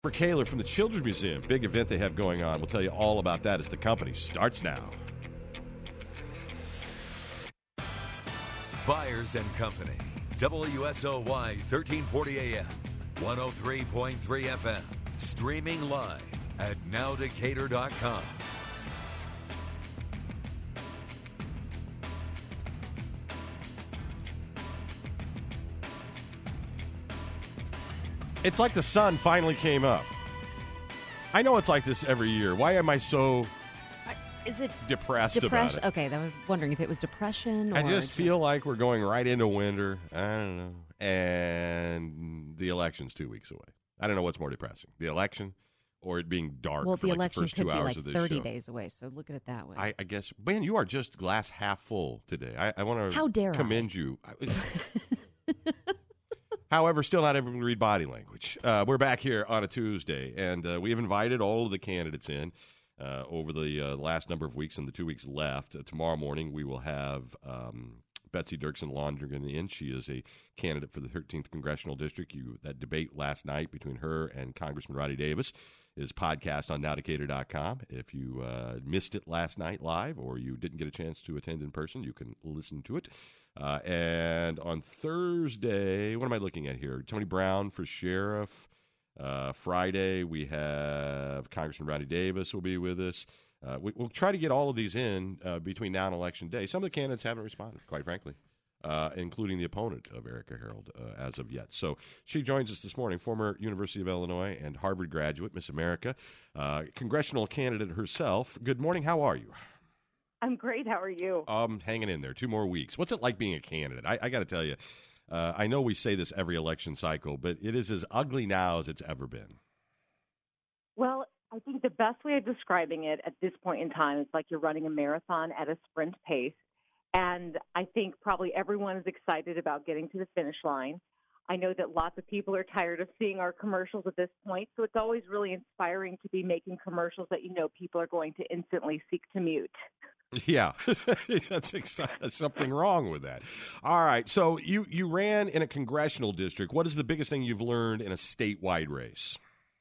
For Kaler from the Children's Museum, big event they have going on. We'll tell you all about that as the company starts now. Byers and Company, WSOY 1340 AM, 103.3 FM, streaming live at nowdecatur.com. It's like the sun finally came up. I know it's like this every year. Why am I so depressed about it? Okay, I was wondering if it was depression or I just feel like we're going right into winter. I don't know. And the election's 2 weeks away. I don't know what's more depressing, the election or it being dark for the like the first 2 hours of this show. election could be like 30 days away, so look at it that way. I guess, man, you are just glass half full today. I want to commend you. However, still not able to read body language. We're back here on a Tuesday, and we have invited all of the candidates in over the last number of weeks and the 2 weeks left. Tomorrow morning, we will have Betsy Dirksen-Londrigan in. She is a candidate for the 13th Congressional District. That debate last night between her and Congressman Rodney Davis is podcast on nowdecatur.com. If you missed it last night live or you didn't get a chance to attend in person, you can listen to it. And on Thursday, what am I looking at here? Tony Brown for sheriff. Friday, we have Congressman Rodney Davis will be with us. We'll try to get all of these in between now and Election Day. Some of the candidates haven't responded, quite frankly, including the opponent of Erica Harold as of yet. So she joins us this morning, former University of Illinois and Harvard graduate, Miss America, congressional candidate herself. Good morning. How are you? I'm great. How are you? Hanging in there. 2 more weeks. What's it like being a candidate? I got to tell you, I know we say this every election cycle, but it is as ugly now as it's ever been. Well, I think the best way of describing it at this point in time is like you're running a marathon at a sprint pace. And I think probably everyone is excited about getting to the finish line. I know that lots of people are tired of seeing our commercials at this point, so it's always really inspiring to be making commercials that you know people are going to instantly seek to mute. Yeah, that's something wrong with that. All right, so you ran in a congressional district. What is the biggest thing you've learned in a statewide race?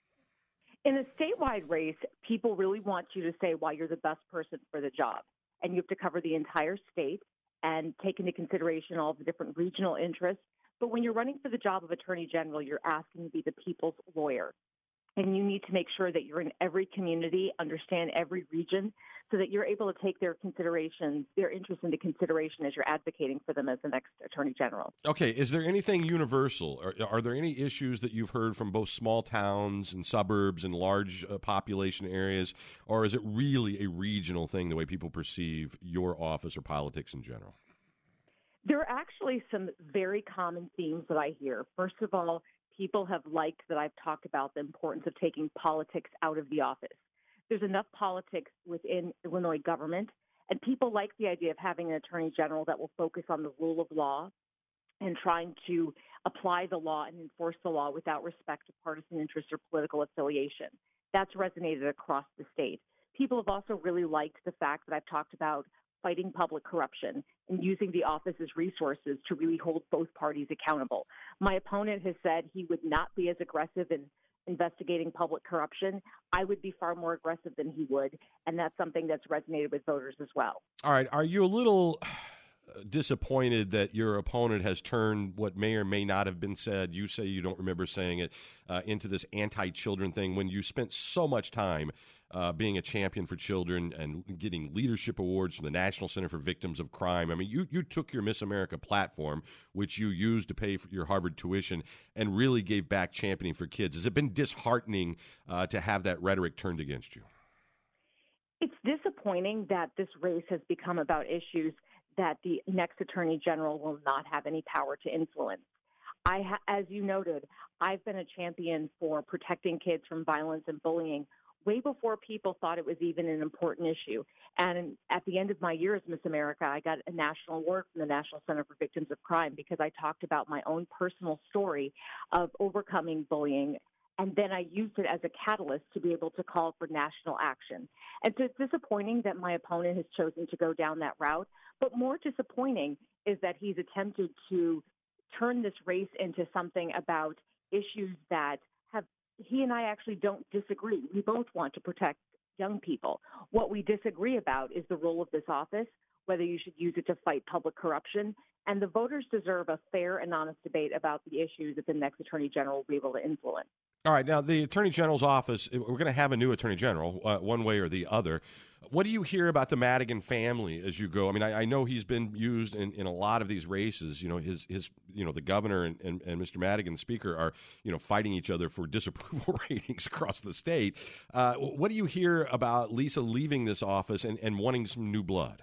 In a statewide race, people really want you to say why you're the best person for the job. And you have to cover the entire state and take into consideration all the different regional interests. But when you're running for the job of Attorney General, you're asking to be the people's lawyer. And you need to make sure that you're in every community, understand every region, so that you're able to take their considerations, their interests into consideration as you're advocating for them as the next Attorney General. Okay, is there anything universal? Are there any issues that you've heard from both small towns and suburbs and large population areas, or is it really a regional thing, the way people perceive your office or politics in general? There are actually some very common themes that I hear. First of all, people have liked that I've talked about the importance of taking politics out of the office. There's enough politics within Illinois government, and people like the idea of having an attorney general that will focus on the rule of law and trying to apply the law and enforce the law without respect to partisan interest or political affiliation. That's resonated across the state. People have also really liked the fact that I've talked about fighting public corruption and using the office's resources to really hold both parties accountable. My opponent has said he would not be as aggressive in investigating public corruption. I would be far more aggressive than he would, and that's something that's resonated with voters as well. All right. Are you a little disappointed that your opponent has turned what may or may not have been said, you say you don't remember saying it, into this anti-children thing when you spent so much time being a champion for children and getting leadership awards from the National Center for Victims of Crime? I mean, you took your Miss America platform, which you used to pay for your Harvard tuition, and really gave back championing for kids. Has it been disheartening to have that rhetoric turned against you? It's disappointing that this race has become about issues that the next Attorney General will not have any power to influence. As you noted, I've been a champion for protecting kids from violence and bullying way before people thought it was even an important issue. And at the end of my year as Miss America, I got a national award from the National Center for Victims of Crime because I talked about my own personal story of overcoming bullying. And then I used it as a catalyst to be able to call for national action. And so it's disappointing that my opponent has chosen to go down that route. But more disappointing is that he's attempted to turn this race into something about issues that have he and I actually don't disagree. We both want to protect young people. What we disagree about is the role of this office, whether you should use it to fight public corruption. And the voters deserve a fair and honest debate about the issues that the next Attorney General will be able to influence. All right. Now, the Attorney General's office, we're going to have a new Attorney General one way or the other. What do you hear about the Madigan family as you go? I mean, I know he's been used in a lot of these races. You know, his the governor and Mr. Madigan, the speaker, are, fighting each other for disapproval ratings across the state. What do you hear about Lisa leaving this office and wanting some new blood?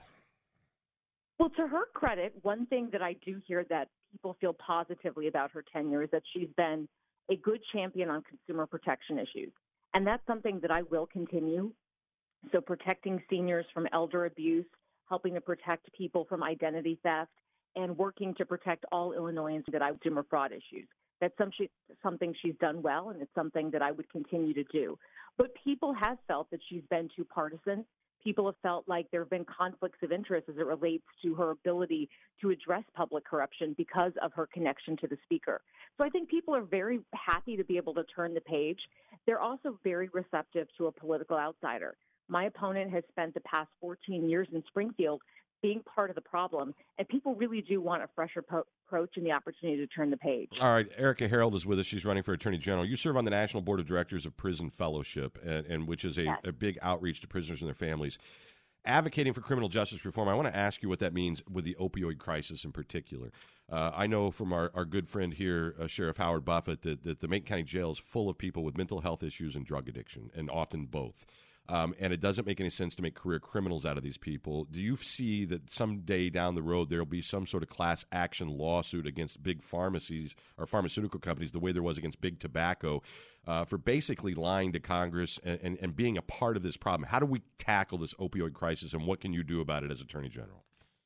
Well, to her credit, one thing that I do hear that people feel positively about her tenure is that she's been a good champion on consumer protection issues. And that's something that I will continue. So protecting seniors from elder abuse, helping to protect people from identity theft, and working to protect all Illinoisans that I consumer fraud issues. That's something she's done well, and it's something that I would continue to do. But people have felt that she's been too partisan. People have felt like there have been conflicts of interest as it relates to her ability to address public corruption because of her connection to the speaker. So I think people are very happy to be able to turn the page. They're also very receptive to a political outsider. My opponent has spent the past 14 years in Springfield being part of the problem, and people really do want a fresh approach and the opportunity to turn the page. All right, Erica Harold is with us. She's running for Attorney General. You serve on the National Board of Directors of Prison Fellowship, and which is a big outreach to prisoners and their families. Advocating for criminal justice reform, I want to ask you what that means with the opioid crisis in particular. I know from our good friend here, Sheriff Howard Buffett, that the Macon County Jail is full of people with mental health issues and drug addiction, and often both. And it doesn't make any sense to make career criminals out of these people. Do you see that someday down the road there will be some sort of class action lawsuit against big pharmacies or pharmaceutical companies the way there was against big tobacco for basically lying to Congress and being a part of this problem? How do we tackle this opioid crisis, and what can you do about it as Attorney General?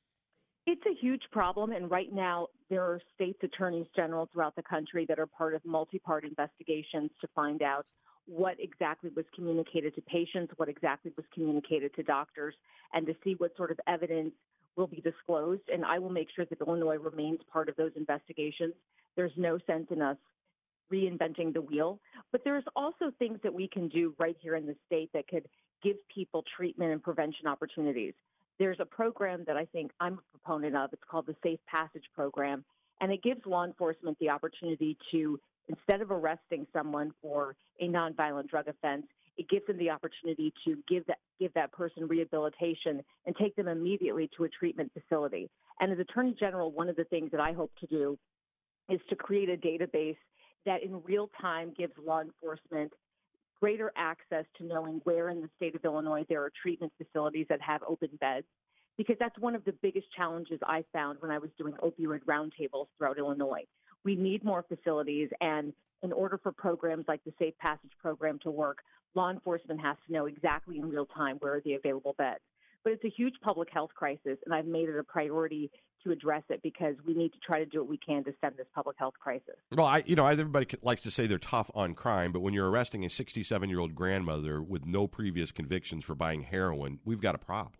It's a huge problem, and right now there are states' attorneys general throughout the country that are part of multi-part investigations to find out what exactly was communicated to patients, what exactly was communicated to doctors, and to see what sort of evidence will be disclosed. And I will make sure that Illinois remains part of those investigations. There's no sense in us reinventing the wheel. But there's also things that we can do right here in the state that could give people treatment and prevention opportunities. There's a program that I think I'm a proponent of. It's called the Safe Passage Program, and it gives law enforcement the opportunity to, instead of arresting someone for a nonviolent drug offense, it gives them the opportunity to give that person rehabilitation and take them immediately to a treatment facility. And as Attorney General, one of the things that I hope to do is to create a database that in real time gives law enforcement greater access to knowing where in the state of Illinois there are treatment facilities that have open beds, because that's one of the biggest challenges I found when I was doing opioid roundtables throughout Illinois. We need more facilities, and in order for programs like the Safe Passage Program to work, law enforcement has to know exactly in real time where are the available beds. But it's a huge public health crisis, and I've made it a priority to address it because we need to try to do what we can to stem this public health crisis. Well, everybody likes to say they're tough on crime, but when you're arresting a 67-year-old grandmother with no previous convictions for buying heroin, we've got a problem.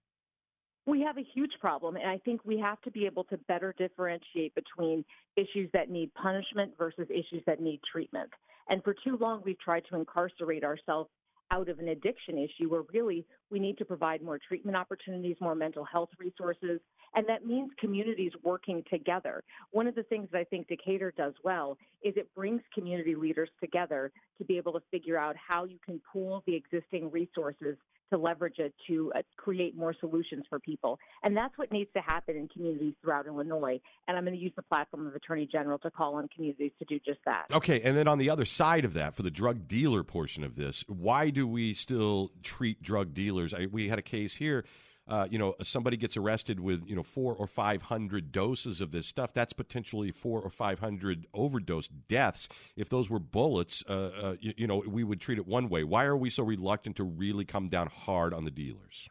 We have a huge problem, and I think we have to be able to better differentiate between issues that need punishment versus issues that need treatment. And for too long, we've tried to incarcerate ourselves out of an addiction issue where really we need to provide more treatment opportunities, more mental health resources, and that means communities working together. One of the things that I think Decatur does well is it brings community leaders together to be able to figure out how you can pool the existing resources to leverage it to create more solutions for people. And that's what needs to happen in communities throughout Illinois. And I'm going to use the platform of Attorney General to call on communities to do just that. Okay, and then on the other side of that, for the drug dealer portion of this, why do we still treat drug dealers? We had a case here. Somebody gets arrested with, 400 or 500 doses of this stuff. That's potentially 400 or 500 overdose deaths. If those were bullets, we would treat it one way. Why are we so reluctant to really come down hard on the dealers?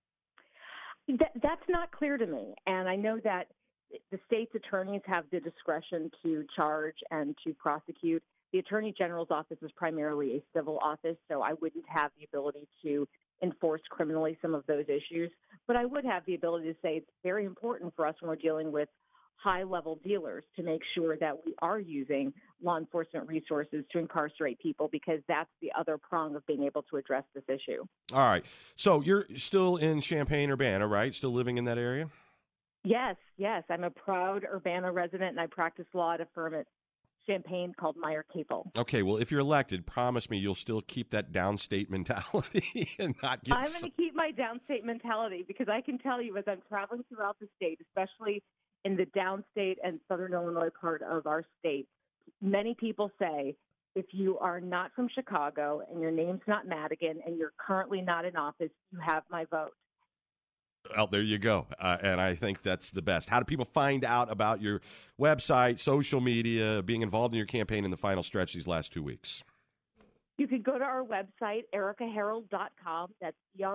That's not clear to me. And I know that the state's attorneys have the discretion to charge and to prosecute. The Attorney General's office is primarily a civil office, so I wouldn't have the ability to enforce criminally some of those issues. But I would have the ability to say it's very important for us when we're dealing with high-level dealers to make sure that we are using law enforcement resources to incarcerate people, because that's the other prong of being able to address this issue. All right. So you're still in Champaign-Urbana, right? Still living in that area? Yes. I'm a proud Urbana resident, and I practice law at a firm at Champaign called Meyer Capel. Okay, well, if you're elected, promise me you'll still keep that downstate mentality and not get... I'm going to keep my downstate mentality, because I can tell you, as I'm traveling throughout the state, especially in the downstate and southern Illinois part of our state, many people say, if you are not from Chicago and your name's not Madigan and you're currently not in office, you have my vote. Well, there you go. And I think that's the best. How do people find out about your website, social media, being involved in your campaign in the final stretch these last 2 weeks? You can go to our website, ericaharold.com. That's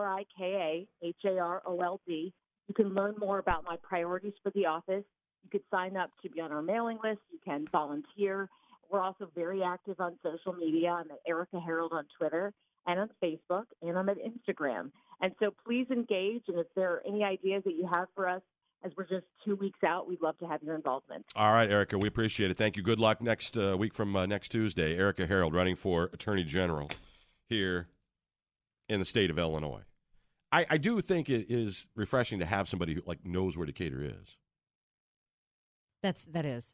ErikaHarold. You can learn more about my priorities for the office. You could sign up to be on our mailing list. You can volunteer. We're also very active on social media. I'm at Erika Harold on Twitter and on Facebook, and I'm at Instagram. And so please engage, and if there are any ideas that you have for us, as we're just 2 weeks out, we'd love to have your involvement. All right, Erika, we appreciate it. Thank you. Good luck next week from next Tuesday. Erika Harold running for Attorney General here in the state of Illinois. I do think it is refreshing to have somebody who knows where Decatur is. That's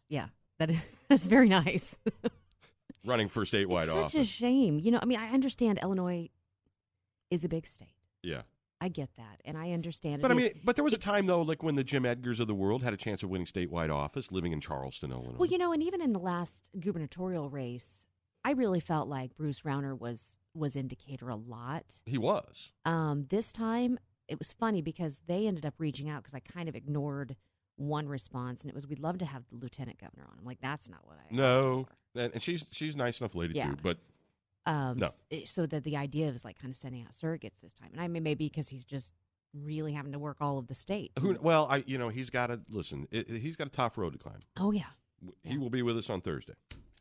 very nice. Running for statewide office. Such a shame. I understand Illinois is a big state. Yeah. I get that, and I understand. But there was a time, though, when the Jim Edgars of the world had a chance of winning statewide office, living in Charleston, Illinois. Well, and even in the last gubernatorial race, I really felt like Bruce Rauner was in Decatur a lot. He was. This time, it was funny because they ended up reaching out because I kind of ignored one response, and it was, we'd love to have the lieutenant governor on. I'm like, that's not what I asked for. And she's nice enough lady, too, but... No. So that the idea is kind of sending out surrogates this time, and I mean maybe because he's just really having to work all of the state. He's got to listen. He's got a tough road to climb. Oh yeah, he will be with us on Thursday,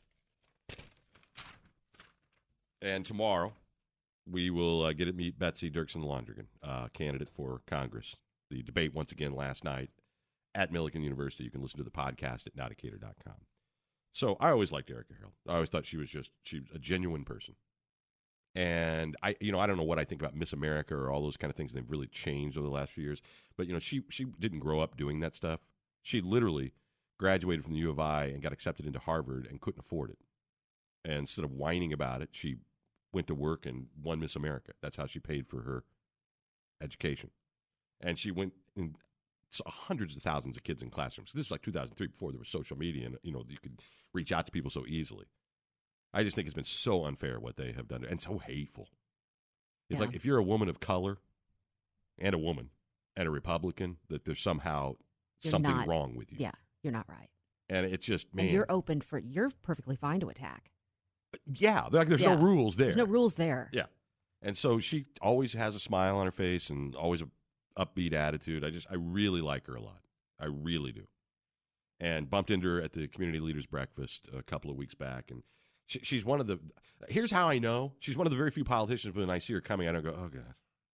and tomorrow we will get to meet Betsy Dirksen Londrigan, candidate for Congress. The debate once again last night at Millikan University. You can listen to the podcast at nowdecatur.com. So I always liked Erika Harold. I always thought she was a genuine person. And I don't know what I think about Miss America or all those kind of things. They've really changed over the last few years. But, she didn't grow up doing that stuff. She literally graduated from the U of I and got accepted into Harvard and couldn't afford it. And instead of whining about it, she went to work and won Miss America. That's how she paid for her education. And she went in hundreds of thousands of kids in classrooms. This was 2003, before there was social media, and you could reach out to people so easily. I just think it's been so unfair what they have done, and so hateful. It's like if you're a woman of color and a woman and a Republican, that there's somehow something wrong with you. Yeah, you're not right. And it's just, man. And you're perfectly fine to attack. Yeah, there's no rules there. There's no rules there. Yeah. And so she always has a smile on her face and always a upbeat attitude. I really like her a lot. I really do. And bumped into her at the Community Leaders Breakfast a couple of weeks back. And she's one of the, here's how I know, she's one of the very few politicians when I see her coming, I don't go, oh, God.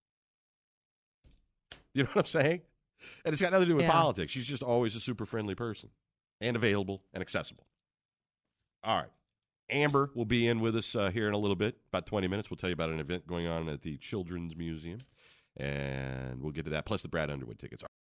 You know what I'm saying? And it's got nothing to do with politics. She's just always a super friendly person and available and accessible. All right. Amber will be in with us here in a little bit, about 20 minutes. We'll tell you about an event going on at the Children's Museum. And we'll get to that, plus the Brad Underwood tickets.